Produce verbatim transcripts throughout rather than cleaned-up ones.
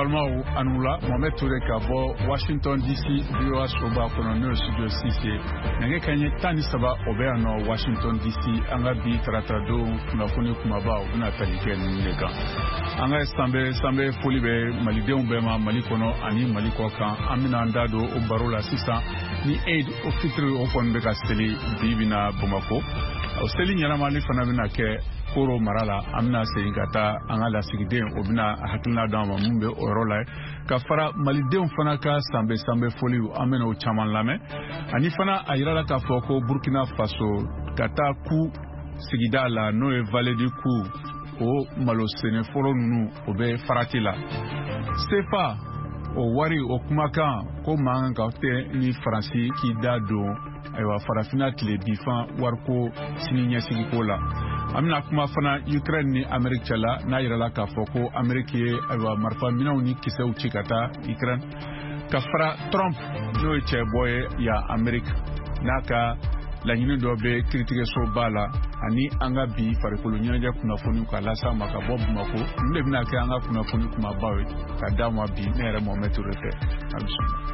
Balmao Anoula, Mohamed Touré Kabo, Washington D C, V O A Soba, Kono Studio six, Nenge Kanye Tani Saba, Obeano, Washington D C, Anga Bi Tratado, Kunafuni Kumaba, Una Talike Nega. Anga Sambe, Sambe Folibe, Malide Umbema, Malikono, Ani Malikoka, Amina Andado, Obarola Sisa, Ni Aid of Fitri Ofon Beka Steli, Bibina Bomako. Steli Nyaramali Fanabina Ke. Koro marala amna seingata angala sigiden obina hakilna dama mumbe orolai ka fara malidem fana ka sambe sambe foli amena o chaman lame ani fana ayirala ka foko Burkina Faso kata ku sigida la no e vallée du coup o malo sene foro nunu obe faratila sefa o wari o kumaka ko manga ka te ni franci ki dado aywa farafina tile bifan warko sininya sigikola amina kuma fana Ukraine ni America la na yirala ka foko America aywa marfa minaw ni kisew cikata Ukraine ka fara Trump no che boye ya America naka la nyini do be critique so bala ani anga bi fare kolonya ja kuna fonu ka la sama ka bob mako nde bina ka anga kuna fonu kuma bawe ka damwa bi nere mo metu refe amsu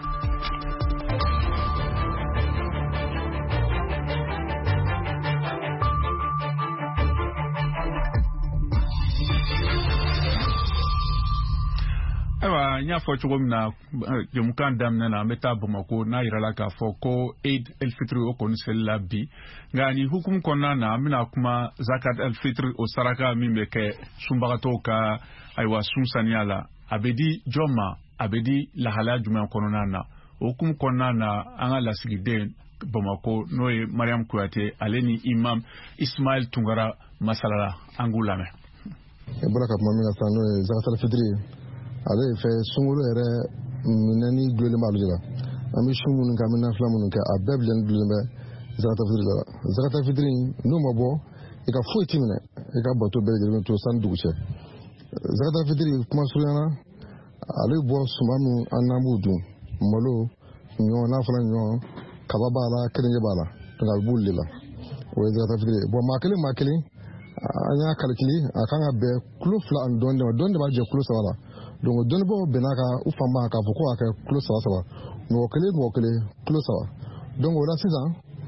Ewa nya fo chugum na jumukan damna na meta Bamako na irala ka fo ko Eid el-Fitr o kon sella bi ngani hukum konna na amina kuma zakat el-Fitr o saraka mimbe ke sumbagato ka aywa sunsaniala abedi joma abedi la hala juma konna na hukum konna na anga la sigide Bamako noe Mariam Kouyaté aleni imam Ismail Tungara masalala angulame baraka mamina sano zakat el-Fitr ale fe sungulu ere minani glole malujala ami shumunu kamina flamun ka abeblen glole zakata fidri zakata fidri no mabo e ka foti mine e ka bato be to sandu che zakata fidri kuma suyana ale bo sumanu anamudu molo nyo na flan nyo kababala kenye bala to ga bulila o zakata fidri bo makele makele anya kalkili akanga be klufla andonde donde ba je klusa wala donc don bo benaka ufamba ka foko aka klusa wala no kele no kele klusa wala donc wala sisa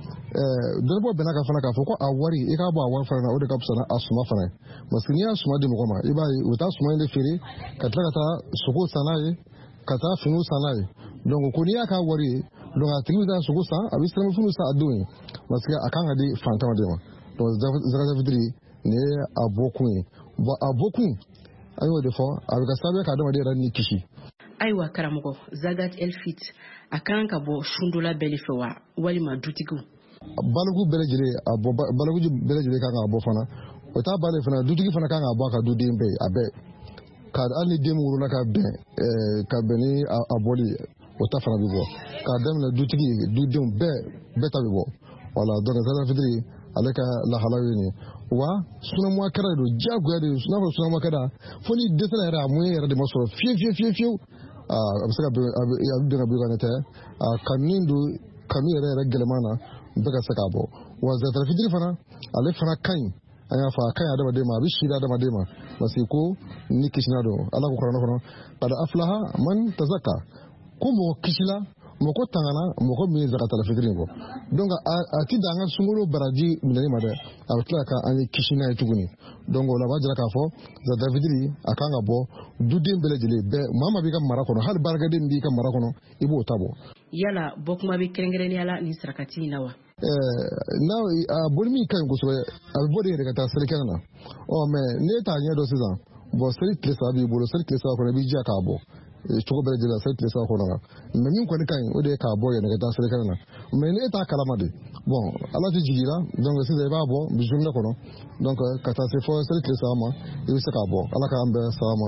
eh don bo benaka fana ka foko awari e ka bo awar fana o de ka psana asuma fana maskini asuma de mukoma iba uta asuma ile fere katra kata soko sanaye kata funu sanaye donc kuni aka wari donc atimi da soko sa abisra funu sa adoni maskini akanga di fantama de ma donc zakata fitri ne abokun ba abokun ayo defo abiga sabe ka dama de ran ni kishi aiwa karamugo zagat el-Fitr akanka bo shundula belifewa wali madutigu balugu belejire abo balugu belejire kanga abo fana ota bale fana dutigi fana kanga abo ka dudi mbe abe ka ani demu runa ka be eh ka beni aboli ota fana bibo ka dem la dutigi dudum be beta bibo wala donc zagat fitri aleka la halawini wa suna mu akara do jago ya do suna ba suna mu akara foni desana era mu era de maso fie fie fie fie ah abisaka ya abdina bi ganata kanindo kanu era era gelemana daga saka bo wa zata fitri fana ale fana kan aya fa kan ya da ma bi shida da ma dema masiko ni kishinado ala ko korana kono kada aflaha man tazaka kumo kishila moko tangana moko mi zakata la fitri ngo donc ati danga sunguro baraji minani made abtla ka ani kishina etuguni donc la bajira ka fo za davidri akanga bo dudin belejele be mama bi ka marakono hal bargade ndi ka marakono ibo tabo yala bokuma bi kerengreni yala ni sarakati nawa eh now bolmi kan go so abode re kata selekana o me ne ta nya do sizan bo seri klesa bi bo seri klesa ko bi ja ka bo choko bere jela sai klesa ko na me min ko ni kan o de ka bo ye ne kata selekana me ne ta kalama de bon ala ti jigira donc c'est ba bo bi jumna ko no donc kata se fo seri klesa ma e se ka bo ala ka ambe sama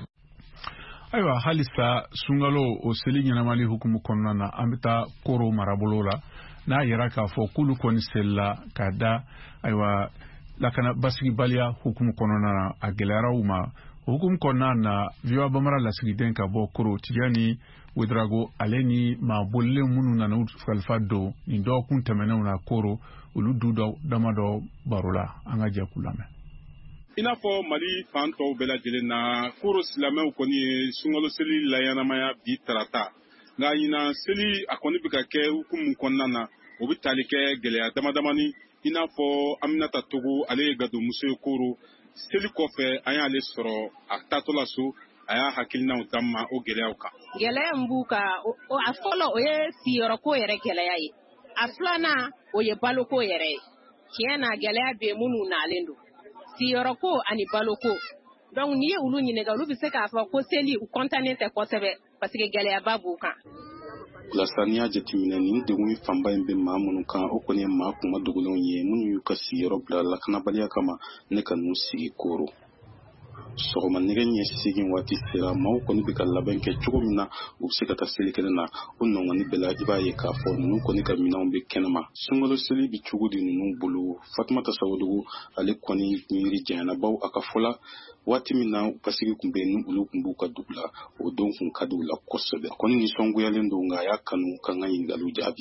aywa halisa sungalo o seli nyanamali hukumu konna na ambita koro marabolola na yara ka fo kulu koni sella kada aywa lakana basigi balia hukumu konna na agelara uma hukumu konna na viwa bamara la sigiden ka bo koro tijani wedrago aleni ma bolle munu na na falfa do ni do kun temena na koro ulu dudo damado barola anga je kulame i n'a fɔ Mali fan tɔw bɛɛ lajɛlen na koro silamɛw kɔni ye sunkalo seli layanamaya bi tarata nka ɲina seli a kɔni bɛ ka kɛ hukumu kɔnɔna na o bɛ tali kɛ gɛlɛya damadamani i n'a fɔ Aminata Togo ale ye gadonmuso ye koro seli kɔfɛ an y'ale sɔrɔ a taatɔla so a y'a hakilinaw d'an ma o gɛlɛyaw kan. Gɛlɛya min b'u kan a fɔlɔ o ye siyɔrɔko yɛrɛ gɛlɛya ye a filanan o ye baloko yɛrɛ ye tiɲɛ na gɛlɛya bɛ minnu nalen don siyɔrɔko ani baloko donc n'i ye olu ɲininka olu bɛ se k'a fɔ ko seli u kɔntannen tɛ kosɛbɛ parce que gɛlɛyaba b'u kan. Walasa n'i y'a jateminɛ nin degun fanba in bɛ maa minnu kan o kɔni ye maa kuma dogolenw ye minnu y'u ka sigiyɔrɔ bila lakanabaliya kama ne ka n'u sigi koro. Sɔgɔma nɛgɛ ɲɛ seegin waati sera maaw kɔni bɛ ka labɛn kɛ cogo min na u bɛ se ka taa seli kɛnɛ na o nɔgɔnni bɛɛ la i b'a ye k'a fɔ ninnu kɔni ka minɛnw bɛ kɛnɛma sunkalo seli bɛ cogo di ninnu bolo Fatumata Sawodogo ale kɔni miiri janyana baw a ka fɔ la waati min na basigi tun bɛ yen olu tun b'u ka dugu la o don kun ka di u la kosɛbɛ a kɔni nisɔngoyalen don nka a y'a kanu ka n ka ɲininkaliw jaabi.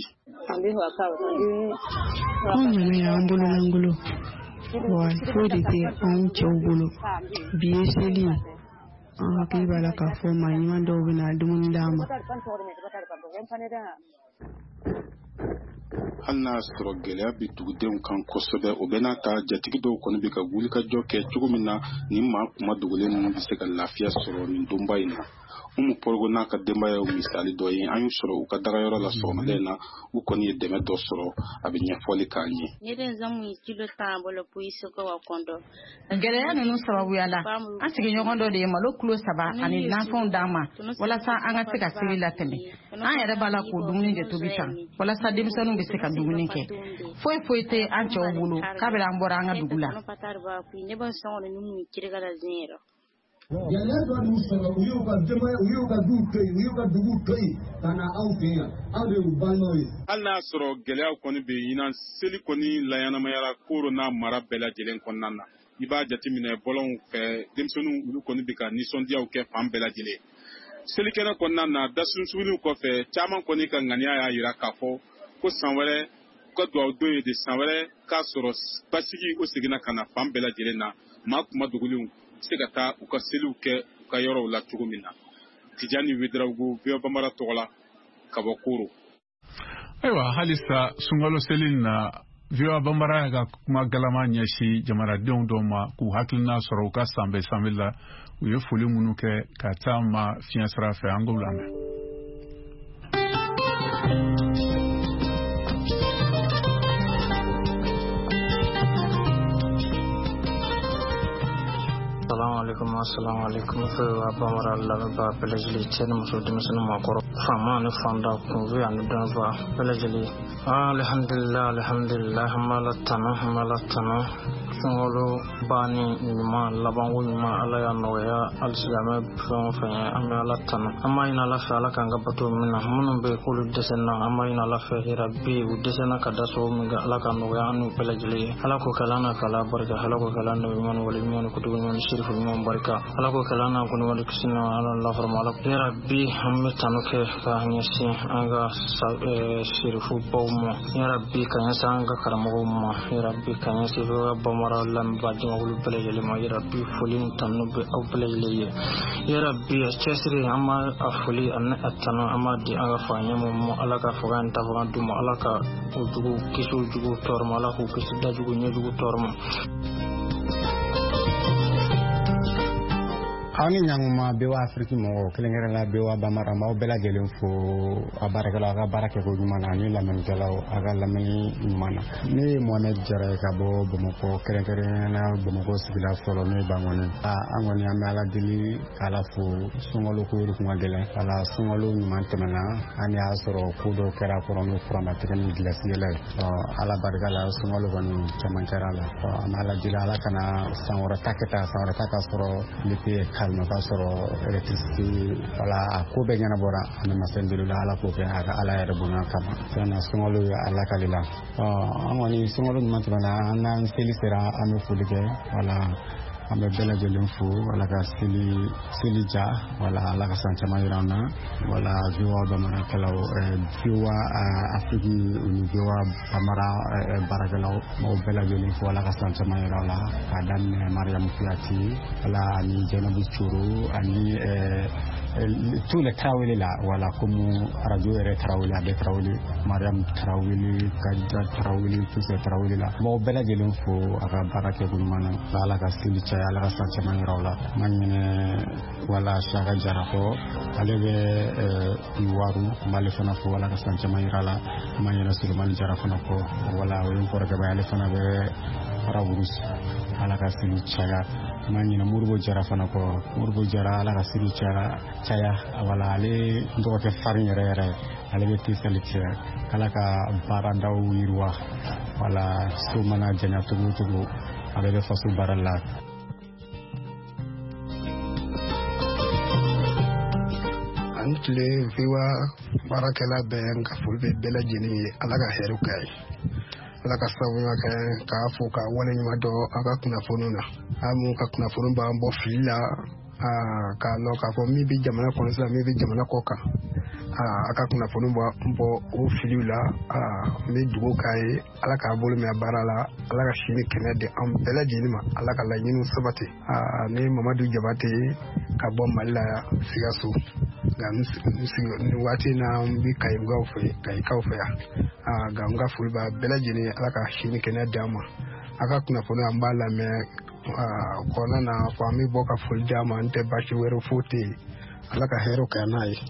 Anw ɲaman y'an bolo langolo wa foyi de tɛ anw cɛw bolo bi ye seli an hakili b'a la k'a fɔ maa ɲuman dɔw bɛna dumuni d'an ma. Hali n'a sɔrɔ gɛlɛya bɛ dugudenw kan kosɛbɛ o bɛ n'a ta jatigi dɔw kɔni bɛ ka wulikajɔ kɛ cogo min na nin maa kuma dogolen ninnu bɛ se ka lafiya sɔrɔ nin donba in na. Umu Porogo n'a ka denbaya ye misali dɔ ye an y'u sɔrɔ u ka dagayɔrɔ la sɔgɔmada in na u kɔni ye dɛmɛ dɔ sɔrɔ a bɛ ɲɛfɔli k'an ye. Gɛlɛya ninnu sababuya la an sigiɲɔgɔn dɔ de ye malo kilo saba ani nafɛnw d'an ma walasa an ka se ka seli latɛmɛ an yɛrɛ b'a la k'o dumuni de tobi tan walasa denmisɛnninw bɛ se ka dumuni kɛ foyi foyi tɛ an cɛw bolo k'a bɛ an bɔra an ka dugu la. Gɛlɛya dɔ y'u sɔrɔ u y'u ka denbaya u y'u ka duw to yen u y'u ka duguw to yen ka na anw fɛ yan aw de y'u balimaw ye. Hali n'a sɔrɔ gɛlɛyaw kɔni bɛ yen ɲinan seli kɔni layanamayara koro n'a mara bɛɛ lajɛlen kɔnɔna na i b'a jateminɛ bɔlɔnw fɛ denmisɛnninw olu kɔni bɛ ka nisɔndiyaw kɛ fan bɛɛ lajɛlen selikɛnɛ kɔnɔna na dasunsuguliw kɔfɛ caman kɔni ka ŋaniya y'a jira k'a fɔ ko san wɛrɛ ka dugawu don ye de san wɛrɛ k'a sɔrɔ basigi o seginna ka na fan bɛɛ lajɛlen na maa kuma dogolenw se ka taa u ka seliw kɛ u ka yɔrɔw la cogo min na. Tijani Wederawogo V O A Bambara tɔgɔ la ka bɔ Koro. Ayiwa halisa sunkalo seli na V O A Bambara ka kuma galama ɲɛsi jamanadenw dɔw ma k'u hakilina sɔrɔ u ka sanbɛ sanbɛ la u ye foli minnu kɛ ka taa ma fiɲɛ sira fɛ an k'u lamɛn. Assalamu alaikum assalamu alaikum V O A Bambara lamɛnbaa bɛɛ lajɛlen cɛ ni muso denmisɛnnin maakɔrɔ faama ni fanda kunfin ani dɔnniba bɛɛ lajɛlen alhamdulillah alhamdulillah an b'a la tanu an b'a la tanu sunkalo banni ɲuman labanko ɲuman ala y'a nɔgɔya halisa an bɛ fɛn o fɛn ye an bɛ ala tanu an b'a ɲini ala fɛ ala k'an ka bato min na minnu bɛ yen k'olu dɛsɛnna an b'a ɲini ala fɛ hɛrɛ bɛ yen u dɛsɛnna ka da sababu min kɛ ala k'a nɔgɔya an n'u bɛɛ lajɛlen ye ala k'o kɛla an na k'ala barika ala k'o kɛla an nabi ɲuman wale ɲuman kutubu ɲuman shirifu ɲuman barika ala k'o kɛla an na kɔni wale kisi na ala lafarama ala hɛrɛ bi an bɛ tanu kɛ ka ɲɛsin an ka shirifu baw ma hɛrɛ bi ka ɲɛsin an ka karamɔgɔw ma hɛrɛ bi ka ɲɛsin V O A Bambara lamɛnbaa jamakulu bɛɛ lajɛlen ma hɛrɛ bi foli ni tanu bɛ aw bɛɛ lajɛlen ye hɛrɛ bi cɛsiri an b'a a foli ani a tanu an b'a di an ka fa ɲɛmɔgɔw ma ala ka faga ni tafaga d'u ma ala ka o jugu kisi o jugu tɔɔrɔ ma ala k'u kisi dajugu ɲɛjugu tɔɔrɔ ma. aw ni ɲankuma B O A Afrique mɔgɔw kelenkɛrɛnna B O A Bambara maaw bɛɛ lajɛlen fo a baarakɛlaw a ka baara kɛko ɲuman na ani lamɛnnikɛlaw a ka lamɛnni ɲuman na ne ye Mohamed Jara ye ka bɔ Bamakɔ kɛrɛnkɛrɛnnenya Bamakɔ sigida fɔlɔ ne ye Bangɔni an kɔni an bɛ ala deli k'ala fo sunkalo ko yɛrɛ kun ka gɛlɛn ala sunkalo ɲuman tɛmɛna an y'a sɔrɔ ko dɔw kɛra kɔrɔ n'o furamatigɛ ni gilasi yɛlɛ ye ala barika la sunkalo kɔni caman kɛra la an bɛ ala deli ala kana san wɛrɛ ta kɛ ta san wɛrɛ ta ka sɔrɔ lipi kalma ka sɔrɔ électricité wala a ko bɛɛ ɲɛnabɔra an bɛ masɛndirila ala k'o kɛ a ka ala yɛrɛ bonya kama fɛnna sunkalo ye ala kali la an kɔni sunkalo ɲuman tɛmɛna an n'an seli sera an bɛ foli kɛ wala an bɛ bɛɛ lajɛlen fo ala ka seli seli ja wala ala ka san caman yira an na wala viwa bamarakɛlaw viwa afiriki ni viwa bamara baarakɛlaw m'aw bɛɛ lajɛlen fo ala ka san caman yira la k'a daminɛ mariyamu kuyati wala ani jɛnɛbu coro ani tous les Traoré là voilà comme radio yɛrɛ Traoré a bɛ Traoré mariam Traoré kadja Traoré tous ces Traoré là m'aw bɛɛ lajɛlen fo a ka baara kɛ ko ɲuman na ala ka seli caya ala ka san caman yira la ma ɲinɛ wala Saka Jara kɔ ale bɛ Iwaru m'ale fana fo ala ka san caman yira la ma ɲinɛ Sulemani Jara fana kɔ wala o ye n kɔrɔkɛ ba ale fana bɛ Farawurus ala ka seli caya ma ɲinɛ Moribo Jara fana kɔ Moribo Jara ala ka seli caya caya wala ale dɔgɔkɛ farin yɛrɛ yɛrɛ ale bɛ tisali cɛ ala ka baara daw yiriwa wala so mana janya cogo cogo ale bɛ faso baara la an tile viwa baarakɛla bɛɛ nka foli bɛ bɛɛ lajɛlen ye ala ka hɛrɛw k'a ye ala ka sababu kɛ k'a fɔ ka wale ɲuman dɔ a ka kunnafoniw na an mun ka kunnafoni b'an bɔ fili la k'a lɔn k'a fɔ min bɛ jamana kɔnɔ sisan min bɛ jamana kɔ kan a ka kunnafoni bɔ o filiw la n bɛ dugawu k'a ye ala k'a bolo mɛn baara la ala ka sini kɛnɛ di an bɛɛ lajɛlen ma ala ka laɲiniw sabati ne Mamadu Jabate ka bɔ Mali la Sikaso nka nin waati na n bɛ Kayikaw fɛ Kayikaw fɛ yan nka n ka foli b'a bɛɛ lajɛlen ala ka sini kɛnɛ di an ma a ka kunnafoni an b'a lamɛn kɔnɔna na fɔ an bɛ bɔ ka foli di an ma n tɛ baasi wɛrɛ foyi tɛ yen ala ka hɛrɛw kɛ n'a ye.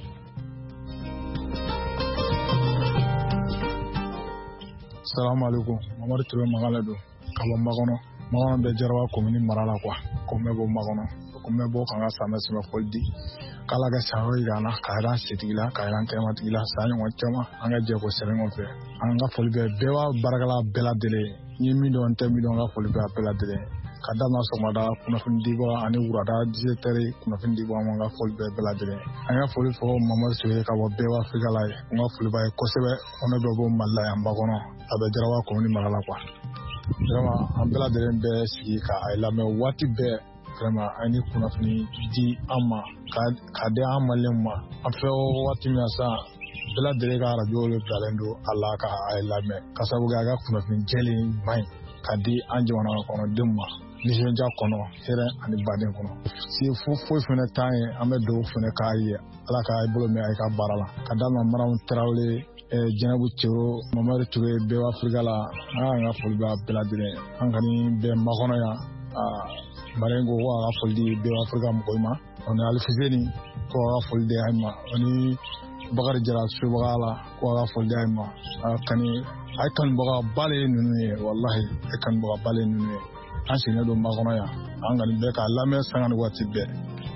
Salamu alaikum Mamadu Ture Magala don ka bɔ Makɔnɔ Makɔnɔ bɛ Jarawa commune mara la quoi ko mɛ bɔ Makɔnɔ ko mɛ bɔ kan ka samɛ sɛmɛ fɔli di k'ala ka sa yira an na ka yira an setigi la ka yira an kɛnɛmatigi la san ɲɔgɔn caman an ka jɛ ko sɛbɛn ɲɔgɔn fɛ an ka foli bɛ bɛɛ b'a baarakɛla bɛɛ lajɛlen n ye min dɔn n tɛ min dɔn n ka foli bɛ a bɛɛ lajɛlen ka daminɛ sɔgɔmada kunnafoni dibaga ani wurada dix-sept heures kunnafoni dibaga ma n ka foli bɛ bɛɛ lajɛlen an ka foli fɔ Mamadu Ture ka bɔ bɛɛ Afrika la ye n ka foli b'a ye kosɛbɛ ko ne bɛ bɔ Mali la yan Bakɔnɔ a bɛ Jarawa commune mara la quoi vraiment an bɛɛ lajɛlen bɛ sigi ka a lamɛn waati bɛɛ vraiment an ni kunnafoni di an ma ka di an maliyɛnw ma an filɛ waati min na sisan bɛɛ lajɛlen ka radio bilalen don a la ka a lamɛn ka sababu kɛ a ka kunnafoni jɛlen ɲuman ye ka di an jamana kɔnɔdenw ma nisɔndiya kɔnɔ hɛrɛ ani baden kɔnɔ si foyi fana t'an ye an bɛ dugawu fana k'a ye ala ka bolo mɛn a ka baara la ka d'a ma Mariyamu Tarawele Jɛnɛbu Cero Mamadu Ture bɛɛ Afrika la an ka foli b'a bɛɛ lajɛlen an kɔni bɛ Makɔnɔ yan Mariyamu ko a ka foli di bɛɛ Afrika mɔgɔw ma ani Alifuseni ko a ka foli di a ma ani Bakari Jara sobaga la ko a ka foli di a ma kani a ye kanubaga ba de ye ninnu ye walahi a ye kanubaga ba de ye ninnu ye an sigilen don Makɔnɔ yan an kɔni bɛ k'a lamɛn sanga ni waati bɛɛ.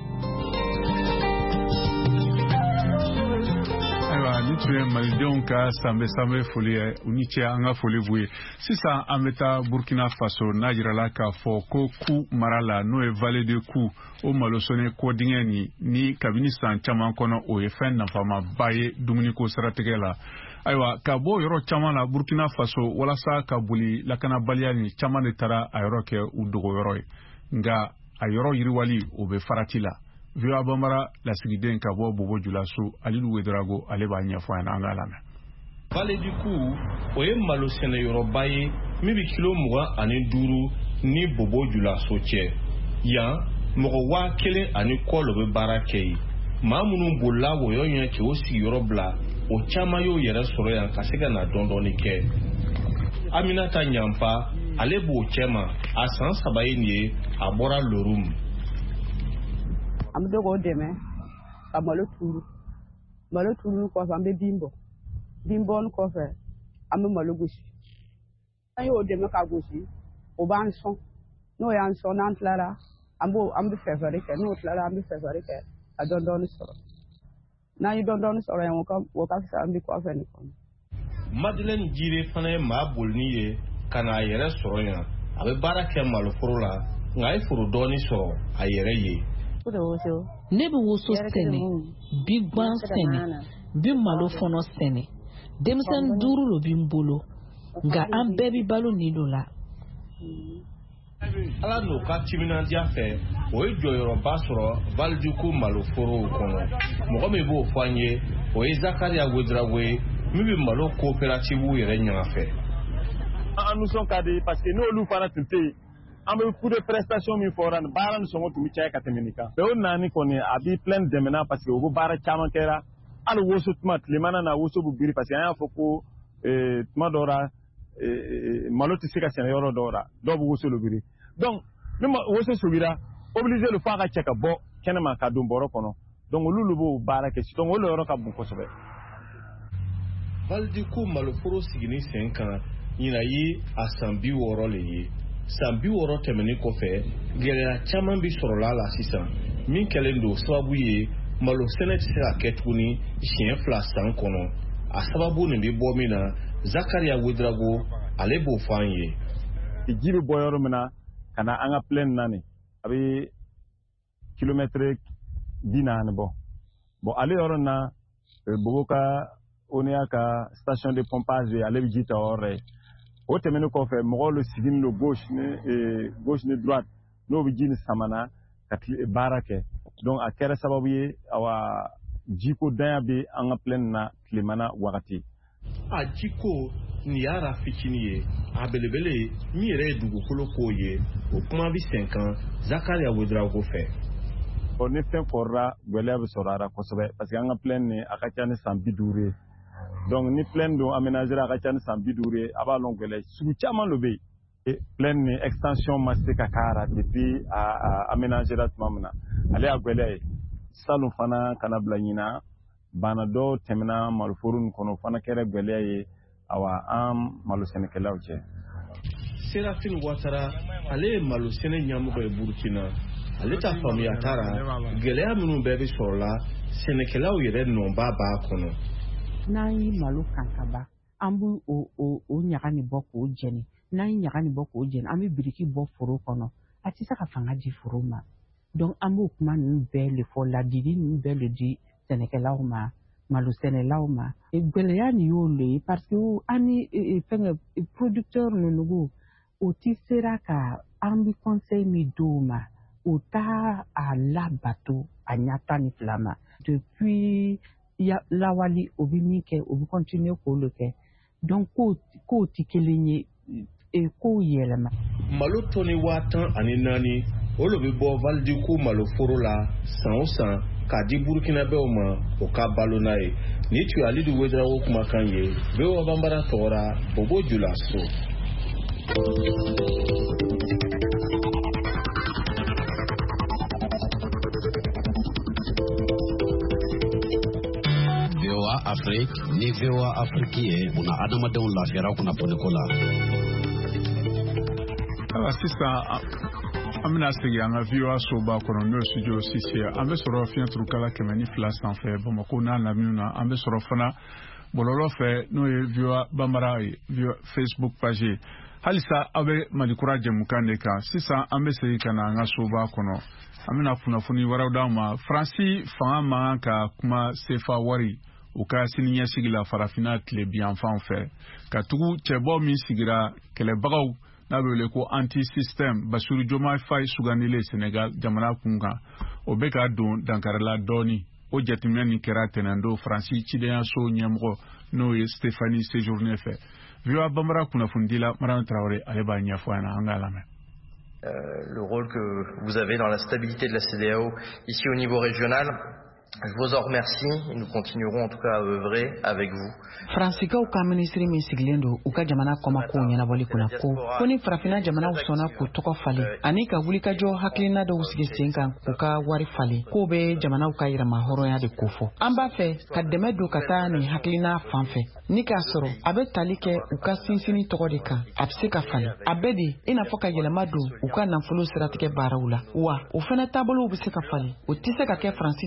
Ayiwa ni tun ye malidenw ka sanbɛ sanbɛ foli ye u ni ce an ka foli b'u ye sisan an bɛ taa Burkina Faso n'a jirala k'a fɔ ko Ku mara la n'o ye Vallée de Ku o malosɔnni kɔdingɛ nin ni kabini san caman kɔnɔ o ye fɛn nafamaba ye dumuniko siratigɛ la. Ayiwa ka bɔ yɔrɔ caman na Burkina Faso walasa ka boli lakanabaliya ni caman de taara a yɔrɔ kɛ u dogo yɔrɔ ye nka a yɔrɔ yiriwali o bɛ farati la Viwa Bamara lasigiden ka bɔ Bobo Julaso Alidu Wedrago ale b'a ɲɛfɔ an an ka lamɛn. Vallée du Ku o ye malo sɛnɛyɔrɔba ye min bɛ kilo mugan ani duuru ni Bobo Julaso cɛ yan mɔgɔ waa kelen ani kɔ lo bɛ baara kɛ yen maa minnu bolila wɔyɔ ɲɛ cɛ o sigiyɔrɔ bila o caman y'o yɛrɛ sɔrɔ yan ka se ka na dɔɔni kɛ Aminata Ɲanfa ale b'o cɛ ma a san saba ye nin ye a bɔra Lorum. An bɛ dɔgɔ dɛmɛ ka malo turu malo turu kɔfɛ an bɛ bin bɔ bin bɔni kɔfɛ an bɛ malo gosi an y'o dɛmɛ ka gosi o b'an sɔn n'o y'an sɔn n'an tilara an b'o an bɛ fɛfɛri kɛ n'o tilara an bɛ fɛfɛri kɛ ka dɔɔni sɔrɔ n'an ye dɔɔni sɔrɔ yan o ka fisa an bɛ kɔfɛ nin kɔnɔ. Madeleine Jire fana ye maa bolini ye ka n'a yɛrɛ sɔrɔ yan a bɛ baara kɛ maloforo la nka a ye foro dɔɔni sɔrɔ a yɛrɛ ye. Ne bɛ woso sɛnɛ bi gan sɛnɛ bi malo fɔnɔ sɛnɛ denmisɛnnin duuru lo bi n bolo nka an bɛɛ bi balo nin do la ala n'o ka timinandiya fɛ o ye jɔyɔrɔba sɔrɔ validuku maloforow kɔnɔ mɔgɔ min b'o fɔ an ye o ye Zakaria Ouedraogo min bɛ malo coopérative yɛrɛ ɲɛfɛ. Nous sommes cadres parce que nous nous fana tun tɛ yen an bɛ coup de prestation min fɔra nin baara ni sɔngɔ tun bɛ caya ka tɛmɛ nin kan o naani kɔni a b'i plein dɛmɛna parce que o ko baara caman kɛra hali woso tuma tilemana na woso bɛ biri parce que an y'a fɔ ko tuma dɔw la malo tɛ se ka sɛnɛ yɔrɔ dɔw la dɔw bɛ woso lo biri donc ni woso subira obligé le f'a ka cɛ ka bɔ kɛnɛma ka don bɔrɔ kɔnɔ donc olu b'o baara kɛ donc olu yɔrɔ ka bon kosɛbɛ. Validuku maloforo sigini sen kan ɲina ye a san bi wɔɔrɔ le ye san bi wɔɔrɔ tɛmɛnen kɔfɛ gɛlɛya caman bi sɔrɔla la sisan min kɛlen don sababu ye malo sɛnɛ tɛ se ka kɛ tuguni siɲɛ fila san kɔnɔ a sababu nin bɛ bɔ min na Zakaria Ouedraogo ale b'o fɔ an ye. ji bɛ bɔ yɔrɔ min na ka na an ka plaine na nin a bɛ kilomɛtiri bi naani bɔ bon ale yɔrɔ na Bobo ka Onia ka station de pompage ale bɛ ji ta yɔrɔ ye o tɛmɛnen kɔfɛ mɔgɔw le sigini lo gauche ni gauche ni droite n'o bɛ ji ni samana ka baara kɛ donc a kɛra sababu ye awa jiko danya bɛ an ka plaine na tilemana wagati. A jiko ni yara fitini ye a belebele min yɛrɛ ye dugukolo ko ye o kuma bɛ sen kan Zakaria Ouedraogo fɛ. Bon ni fɛn fɔra gɛlɛya bɛ sɔrɔ a la kosɛbɛ parce que an ka plaine ni a ka ca ni san bi duuru ye donc ni plaine don aménager a ka ca ni san bi duuru ye a b'a lɔn gɛlɛya sugu caman lo bɛ yen plaine ni extension ma se ka k'a la depuis a aménager tuma min na ale y'a gɛlɛya ye salon fana kana bila ɲina bana dɔw tɛmɛna maloforo nin kɔnɔ fana kɛra gɛlɛya ye awa an malo sɛnɛkɛlaw cɛ. Serafin Ouattara ale ye malo sɛnɛ ɲɛmɔgɔ ye Burkina ale ta faamuya taara gɛlɛya minnu bɛɛ bɛ sɔrɔ la sɛnɛkɛlaw yɛrɛ nɔnba b'a kɔnɔ. N'an ye malo kan ka ban an b'o o o ɲaga ni bɔ k'o jɛni n'an ye ɲaga ni bɔ k'o jɛni an bɛ biriki bɔ foro kɔnɔ a tɛ se ka fanga di foro ma donc an b'o kuma ninnu bɛɛ le fɔ ladili ninnu bɛɛ le di sɛnɛkɛlaw ma malo sɛnɛlaw ma gɛlɛya nin y'o le ye parce que an ni fɛngɛ producteur ninnu o tɛ sera ka an bɛ conseil min d'o ma o t'a a labato a ɲa tan ni fila ma depuis lawali o bɛ min kɛ o bɛ continuer k'o le kɛ donc k'o tɛ kelen ye k'o yɛlɛma. Malo tɔni waa tan ani naani o lo bɛ bɔ Validuku maloforo la san o san k'a di Burkinabɛw ma o ka balo n'a ye ni tun ye Alidu Ouedraogo kumakan ye V O A Banbara tɔgɔra Bobo Julaso. V O A Afrique ni V O A Afrique ye muna adamadenw lafiyara kunnafoni ko la. Ala sisan an bɛna segin an ka V O A soba kɔnɔ n'o studio six ye an bɛ sɔrɔ fiɲɛturukala kɛmɛ ni fila sanfɛ Bamako n'a lamini na an bɛ sɔrɔ fana bɔlɔlɔ fɛ n'o ye V O A Banbara ye Facebook page ye halisa aw bɛ Malikura jɛmukan de kan sisan an bɛ segin ka na an ka soba kɔnɔ an bɛna kunnafoni wɛrɛw d'aw ma Faransi fanga man ka kuma sefa wari u ka siniɲɛsigi la farafinna tile biyanfan fɛ ka tugu cɛbɔ min sigira kɛlɛbagaw n'a bɛ wele ko anti-système Bassirou Diomaye Faye sugandile Sénégal jamana kun kan o bɛ ka don dankarila dɔɔni o jateminɛ nin kɛra tɛnɛndo Faransi cidenyaso ɲɛmɔgɔ n'o ye Stéphanie Séjourné fɛ V O A Banbara kunnafondila Mariam Traoré ale b'a ɲɛfɔ an na an k'a lamɛn. Le rôle que vous avez dans la stabilité de la C D A O ici au niveau régional. Je vous en remercie et nous continuerons en tout cas à œuvrer avec vous. Fransikaw ka ministre min sigilen don u ka jamana kɔma ko ɲɛnabɔli kunna ko ko ni farafina jamanaw sɔnna k'u tɔgɔ falen ani ka wulikajɔ hakilina dɔw sigi sen kan k'u ka wari falen k'o bɛ jamanaw ka yɛrɛma hɔrɔnya de ko fɔ an b'a fɛ ka dɛmɛ don ka taa nin hakilina fan fɛ ni k'a sɔrɔ a bɛ tali kɛ u ka sinsinni tɔgɔ de kan a bɛ se ka falen a bɛɛ de i n'a fɔ ka yɛlɛma don u ka nafolo siratigɛ baaraw la wa o fana taabolow bɛ se ka falen o tɛ se ka kɛ Faransi jamana ka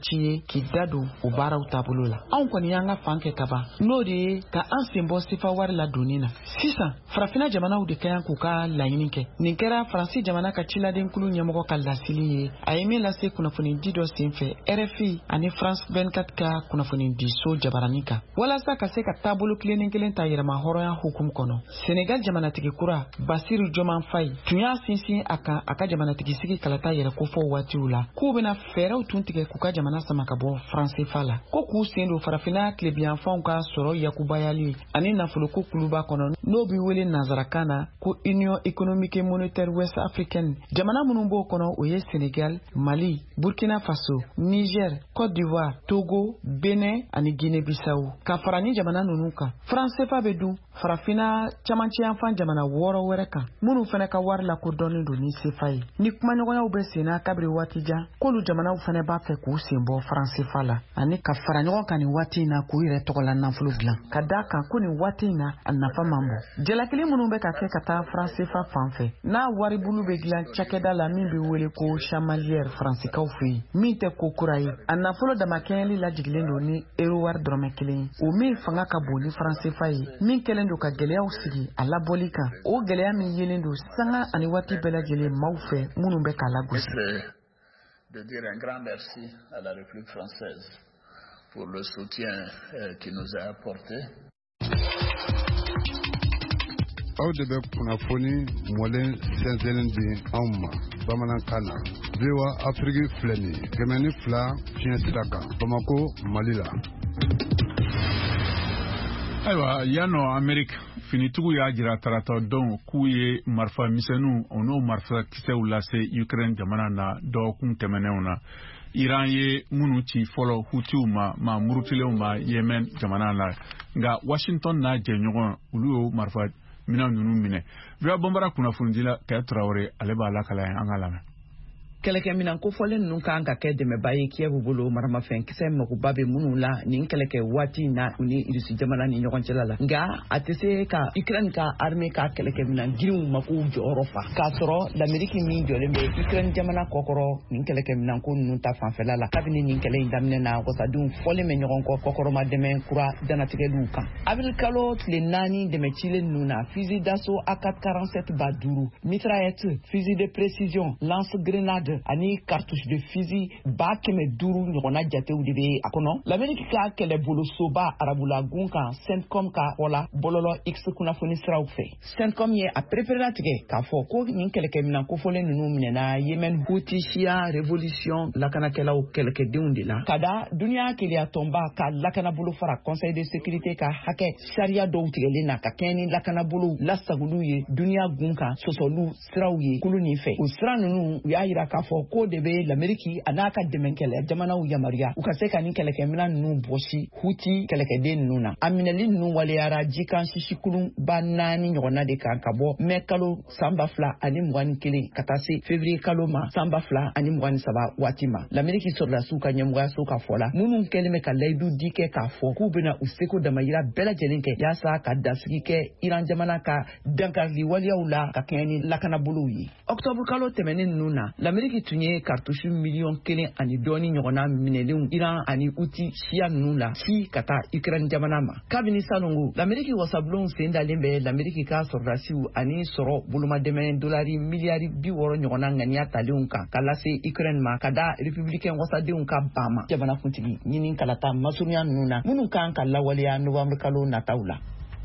ci ye k'i da don o baaraw taabolo la anw kɔni y'an ka fan kɛ kaban n'o de ye ka an sen bɔ sifa wari la donni na sisan farafina jamanaw de ka yan k'u ka laɲini kɛ nin kɛra faransi jamana ka ciladenkulu ɲɛmɔgɔ ka lasili ye a ye min lase kunnafoni di dɔ senfɛ R F I ani France vingt-quatre ka kunnafoni di so jabarani kan walasa ka se ka taabolo kilenin kelen ta yɛrɛma hɔrɔnya hukumu kɔnɔ Senegal jamanatigi kura Basiru Joman Faye tun y'a sinsin a kan a ka jamanatigi sigi kalata yɛrɛ kofɔ waatiw la k'u bena fɛɛrɛw tun tigɛ k'u ka jamana sama ka bɔ faransifa la ko k'u sen don farafina tilebiyanfanw ka sɔrɔ yakubayali ani nafoloko kuluba kɔnɔ n'o bi wele nazarakan na ko Union économique et monétaire ouest africaine jamana minnu b'o kɔnɔ o ye Senegal, Mali, Burkina Faso, Niger, Côte d'Ivoire, Togo, Benin ani Guinée-Bissau ka fara ni jamana ninnu kan faransifa bɛ dun farafina camancɛyanfan jamana wɔɔrɔ wɛrɛ kan minnu fɛnɛ ka wari la ko dɔɔnin don ni sefa ye ni kumaɲɔgɔnyaw bɛ senna kabiri waati jan k'olu jamanaw fɛnɛ b'a fɛ k'u sen bɔ faransifa la ani ka fara ɲɔgɔn kan nin waati in na k'u yɛrɛ tɔgɔla nafolo dilan ka daa kan ko nin waati in na a nafa man bon jalakili minnu bɛ ka kɛ ka taa faransifa fan fɛ n'a wari bulu bɛ dilan cakɛda la min bɛ wele ko chamalière faransikaw fɛ yen min tɛ ko kura ye a nafolo damakɛɲɛli lajigilen don ni euro wari dɔrɔmɛ kelen o min fanga ka bon ni faransifa ye min kɛlen don ka gɛlɛyaw sigi a labɔli kan o gɛlɛya min yelen don sanga ani waati bɛɛ lajɛlen maaw fɛ minnu bɛ k'a lagosi. De dire un grand merci à la République française pour le soutien euh, qu'il nous a apporté. Aw de bɛ kunnafoni mɔlen sɛnsɛnnen di anw ma bamanankan na V O A Afrique filɛ nin ye kɛmɛ ni fila fiɲɛ sira kan Bamako Mali la. Ayiwa yanɔ Ameriki finitigiw y'a jira tarata dɔn k'u ye marifa misɛnninw o n'o marifa kisɛw lase Ukraine jamana na dɔgɔkun tɛmɛnenw na Iran ye minnu ci fɔlɔ Hutiw ma ma murutilenw ma Yemen jamana na nka Washington n'a jɛɲɔgɔn olu y'o marifa minɛn ninnu minɛ via bɔnbara kunnafonidila Kaya Tarawele ale b'a lakala an ka lamɛn. Kɛlɛkɛminan kofɔlen ninnu kan ka kɛ dɛmɛba ye Kiev bolo maramafɛn kisɛ magoba bɛ minnu la nin kɛlɛkɛ waati na u ni Rusi jamana ni ɲɔgɔn cɛla la nka a tɛ se ka Ukraine ka armée ka kɛlɛkɛminan girinw mako jɔyɔrɔ fa k'a sɔrɔ l'Amérique min jɔlen bɛ Ukraine jamana kɔkɔrɔ nin kɛlɛkɛminan ko ninnu ta fanfɛla la kabini nin kɛlɛ in daminɛ na wasadenw fɔlen bɛ ɲɔgɔn kɔ kɔkɔrɔma dɛmɛ kura danatigɛliw kan avril kalo tile naani dɛmɛ cilen ninnu na fusil d'assaut A quatre quarante-sept ba duuru mitraillette fusil de précision lance grenade ani cartouche de fusil ba kɛmɛ duuru ɲɔgɔnna jatew de bɛ a kɔnɔ l'Amérique ka kɛlɛbolosoba arabulagun kan CENTCOM ka fɔla bɔlɔlɔ X kunnafoni siraw fɛ CENTCOM ye a perepere tigɛ k'a fɔ ko nin kɛlɛkɛminan kofɔlen ninnu minɛna Yemen Houthi Shia révolution lakanakɛlaw kɛlɛkɛdenw de la ka da duniya keleya tɔnba ka lakanabolo fara Conseil de sécurité ka hakɛ sariya dɔw tigɛlen na ka kɛɲɛ ni lakanabolo lasagulu ye duniya gun kan sɔsɔlu siraw ye kulu nin fɛ o sira ninnu u y'a yira k'a fɔ ko de bɛ l'Amérique a n'a ka dɛmɛkɛlɛ jamanaw yamaruya u ka se ka nin kɛlɛkɛminan ninnu bɔsi Houthi kɛlɛkɛden ninnu na a minɛli ninnu waleyara jikan sisikulun ba naani ɲɔgɔnna de kan ka bɔ mai kalo san ba fila ani mugan ni kelen ka taa se février kalo ma san ba fila ani mugan ni saba waati ma l'Amérique sɔrɔdasiw ka ɲɛmɔgɔyaso ka fɔ la minnu kɛlen bɛ ka layidu di kɛ k'a fɔ k'u bɛna u seko damayira bɛɛ lajɛlen kɛ yaasa ka dansigi kɛ Iran jamana ka dankari waleyaw la ka kɛɲɛ ni lakanabolow ye octobre kalo tɛmɛnen ninnu na l'Amérique tun ye cartouche miliyɔn kelen ani dɔɔni ɲɔgɔnna minɛlenw Iran ani Houthi Shia ninnu la si ka taa Ukraine jamana ma kabini salongo l'Amérique wasabulonw sen dalen bɛ l'Amérique ka sɔrɔdasiw ani sɔrɔ bolomadɛmɛ dolari miliyari bi wɔɔrɔ ɲɔgɔnna ŋaniya talenw kan ka lase Ukraine ma ka da républicain wasadenw ka ban ma jamanakuntigi ɲini kalata masurunya ninnu na minnu kan ka lawaleya novembre kalo nataw la.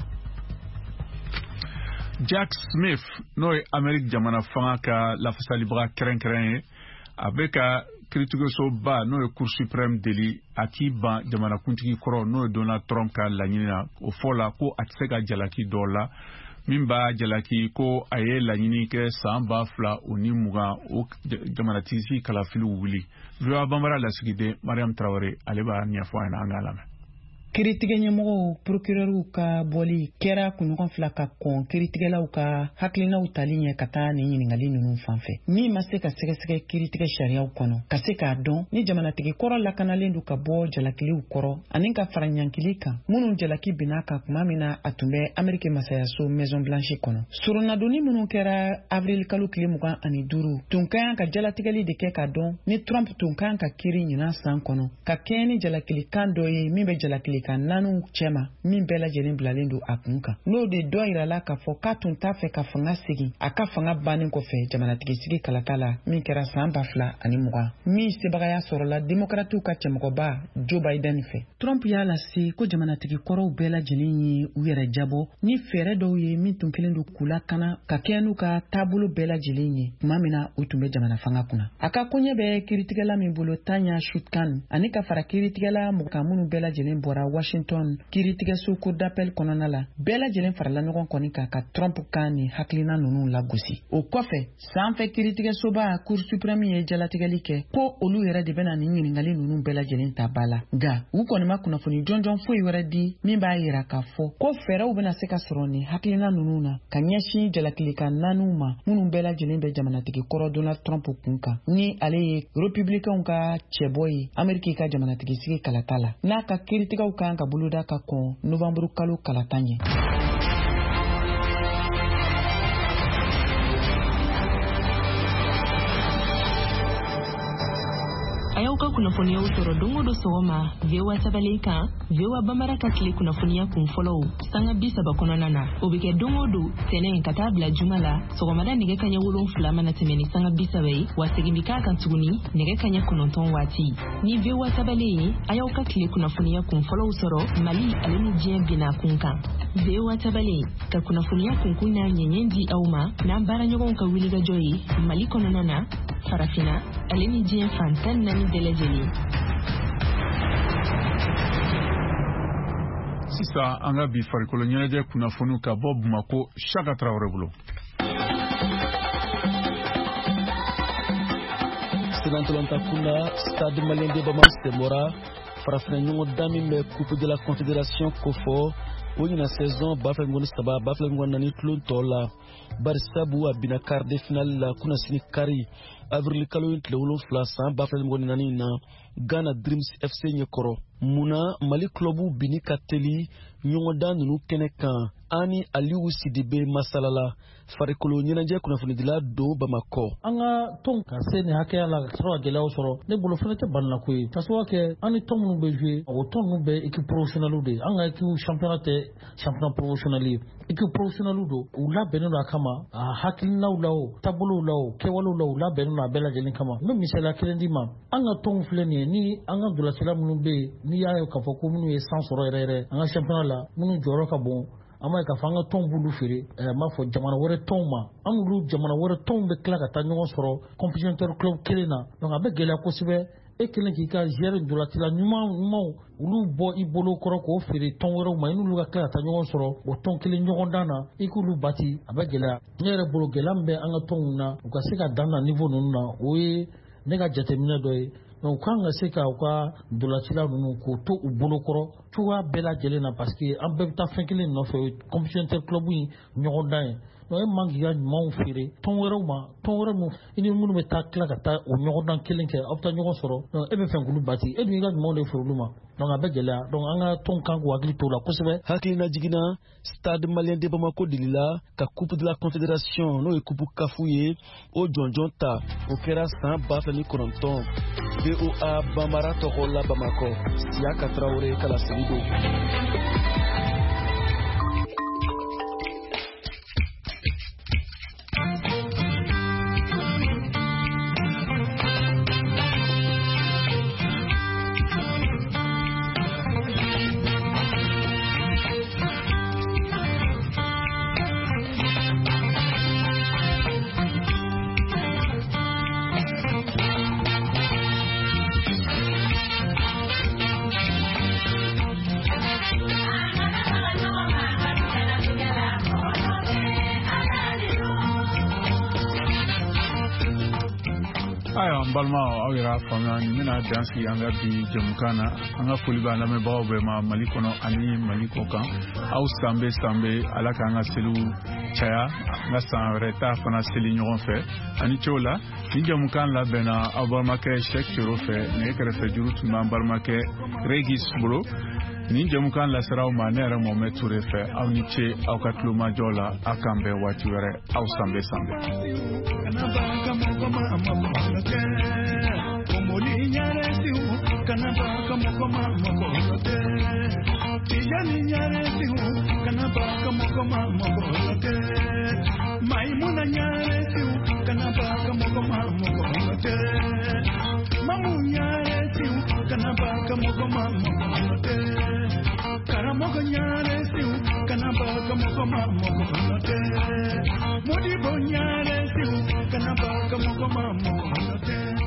Jack Smith n'o ye Amérique jamana fanga ka lafasalibaga kɛrɛnkɛrɛn ye a bɛ ka kiritigesoba n'o ye Cour suprême deli a k'i ban jamanakuntigi kɔrɔ n'o ye Donald Trump ka laɲini na o fɔ la ko a tɛ se ka jalaki dɔw la min b'a jalaki ko a ye laɲini kɛ san ba fila o ni mugan o jamanatigi kalafiliw wuli. V O A banbara lasigiden Mariam Traoré ale b'a ɲɛfɔ an ye an k'a lamɛn. Kiritigɛ ɲɛmɔgɔw procureur ka bɔli kɛra kunɲɔgɔn fila ka kɔn kiritigɛlaw ka hakilinaw tali ɲɛ ka taa nin ɲininkali ninnu fanfɛ. Min ma se ka sɛgɛsɛgɛ kiritigɛ sariyaw kɔnɔ ka se k'a dɔn ni jamanatigi kɔrɔ lakanalen don ka bɔ jalakiliw kɔrɔ ani ka fara ɲankili kan minnu jalaki binna kan kuma min na a tun bɛ Ameriki masayaso Maison Blanche kɔnɔ. Surunadonni minnu kɛra avril kalo tile mugan ani duuru tun ka kan ka jalatigɛli de kɛ ka dɔn ni Trump tun kan ka kiri ɲinan san kɔnɔ ka kɛ ni jalakilikan dɔ ye min bɛ jalakilikan naaniw cɛma min bɛɛ lajɛlen bilalen don a kun kan. N'o de dɔ yirala k'a fɔ k'a tun t'a fɛ ka fanga segin a ka fanga bannen kɔfɛ jamanatigi sigi kalata la min kɛra san ba fila ani mugan min sebagaya sɔrɔla demokratiw ka cɛmɔgɔba Joe Biden fɛ. Trump y'a lase ko jamanatigi kɔrɔw bɛɛ lajɛlen ye u yɛrɛ jabɔ ni fɛɛrɛ dɔw ye min tun kelen don k'u lakana ka kɛ n'u ka taabolo bɛɛ lajɛlen ye tuma min na u tun bɛ jamana fanga kunna. A ka koɲɛ bɛ kiritigɛla min bolo Tanya Chutkan ani ka fara kiritigɛla mɔgɔ kan minnu bɛɛ lajɛlen bɔra Washington kiritigɛso cour d'appel kɔnɔna la bɛɛ lajɛlen farala ɲɔgɔn kɔni kan ka Trump kan ni hakilina ninnu lagosi. O kɔfɛ sanfɛ kiritigɛsoba Cour suprême ye jalatigɛli kɛ ko olu yɛrɛ de bɛna nin ɲininkali ninnu bɛɛ lajɛlen ta ba la. Nka u kɔni ma kunnafoni jɔnjɔn foyi wɛrɛ di min b'a yira k'a fɔ ko fɛɛrɛw bɛna se ka sɔrɔ nin hakilina ninnu na ka ɲɛsin jalakilika naaniw ma minnu bɛɛ lajɛlen bɛ jamanatigi kɔrɔ Donald Trump kun kan ni ale ye républicainw ka cɛbɔ ye Ameriki ka jamanatigi sigi kalata la n'a ka kiritigɛw kan ka boloda ka kɔn novembre kalo kalata ɲɛ. A y'aw ka kunnafoniyaw sɔrɔ don o don sɔgɔma V O A tabalen kan V O A Bambara ka tile kunnafoniya kun fɔlɔw sanga bi saba kɔnɔna na o bɛ kɛ don o don tɛnɛn ka taa bila juma la sɔgɔmada nɛgɛ kaɲɛ wolonfila mana tɛmɛ ni sanga bi saba ye wa segin bi k'a kan tuguni nɛgɛ kaɲɛ kɔnɔntɔn waati ni V O A tabalen ye a y'aw ka tile kunnafoniya kun fɔlɔw sɔrɔ Mali ale ni diɲɛ binna kun kan. V O A tabalen ka kunnafoniya kunkun n'a ɲɛɲɛ di aw ma n'an baaraɲɔgɔnw ka wulikajɔ ye Mali kɔnɔna na farafina ale ni diɲɛ fantan naani bɛɛ lajɛlen. Sisan an ka bi farikolo ɲɛnajɛ kunnafoniw ka bɔ Bamako Chaka Traoré bolo. Senantolanta kunda Stade Malien de Bamako Semora farafina ɲɔgɔn da min bɛ Coupe de la Confédération kofɔ o ɲina saison ba fila ngoni saba ba fila ngoni nani tulon tɔ la bari sabu a bina quart de finale la kuna sini kari avril kalo in tile wolonfila san ba fila ngoni nani na Ghana Dreams F C ɲɛkɔrɔ muna Mali clubu bini ka teli ɲɔgɔn da ninnu kɛnɛ kan ani Aliou Sidibe masalala farikolo ɲɛnajɛ kunnafonidila do Bamako. An ka tɔn ka se nin hakɛya la ka sɔrɔ ka gɛlɛyaw sɔrɔ ne bolo fɛnɛ tɛ balina ko ye ka sababu kɛ an ni tɔn minnu bɛ jouer o tɔn ninnu bɛ équipe professionnelle de an ka équipe championnat tɛ championnat professionnel ye équipe professionnelle do u labɛnnen don a kama a hakilinaw la o taabolow la o kɛwalew la u labɛnnen don a bɛɛ lajɛlen kama n bɛ misaliya kelen di ma an ka tɔnw filɛ nin ye ni an ka dolasila minnu bɛ yen n'i y'a ye k'a fɔ ko minnu ye san sɔrɔ yɛrɛ yɛrɛ an ka championnat la minnu jɔyɔrɔ ka bon an b'a ye k'a fɔ an ka tɔnw b'olu feere n b'a fɔ jamana wɛrɛ tɔnw ma an n'olu jamana wɛrɛ tɔnw bɛ tila ka taa ɲɔgɔn sɔrɔ compétiteur club kelen na donc a bɛ gɛlɛya kosɛbɛ e kelen k'i ka géré dolatila ɲuman ɲumanw olu bɔ i bolo kɔrɔ k'o feere tɔn wɛrɛw ma i n'olu ka tila ka taa ɲɔgɔn sɔrɔ o tɔn kelen ɲɔgɔn dan na i k'olu bati a bɛ gɛlɛya ne yɛrɛ bolo gɛlɛya min bɛ an ka tɔnw na u ka se ka dan na niveau ninnu na o ye ne ka jateminɛ dɔ ye donc kan ka se ka u ka dolatila ninnu k'o to u bolo kɔrɔ cogoya bɛɛ lajɛlen na parce que an bɛɛ bɛ taa fɛn kelen nɔfɛ o ye compétiteur club in ɲɔgɔn dan ye donc e man k'i ka ɲumanw feere tɔn wɛrɛw ma tɔn wɛrɛ minnu i ni minnu bɛ taa tila ka taa o ɲɔgɔn dan kelen kɛ aw bɛ taa ɲɔgɔn sɔrɔ donc e bɛ fɛn k'olu bati e dun i ka ɲumanw de feere olu ma donc a bɛ gɛlɛya donc an ka tɔn kan k'u hakili to o la kosɛbɛ. Hakilina jiginna Stade Malien de Bamako delila ka Coupe de la Confédération n'o ye coupe kafu ye o jɔnjɔn ta o kɛra san ba fila ni kɔnɔntɔn V O A Bambara tɔgɔ la Bamako Siaka Traoré kala seli do. Aya balma awira fanga ni mina dansi anga bi jamkana anga fuliba na me bawo be ma malikono ani maliko kan au sambe sambe alaka anga selu chaya nga san reta fana seli nyon fe ani chola ni jamkan la bena abama ke shek chiro fe ne kare fe jurut ma balma ke regis bro ni jamkan la saraw ma ne ra momet toure fe aw ni che aw katlu ma jola akambe wati were au sambe sambe Maimuna nyare siu kanaba kamoko mamokote Mamu nyare siu kanaba kamoko mamokote Karamoko nyare siu kanaba kamoko mamokote Modibo nyare siu kanaba kamoko mamokote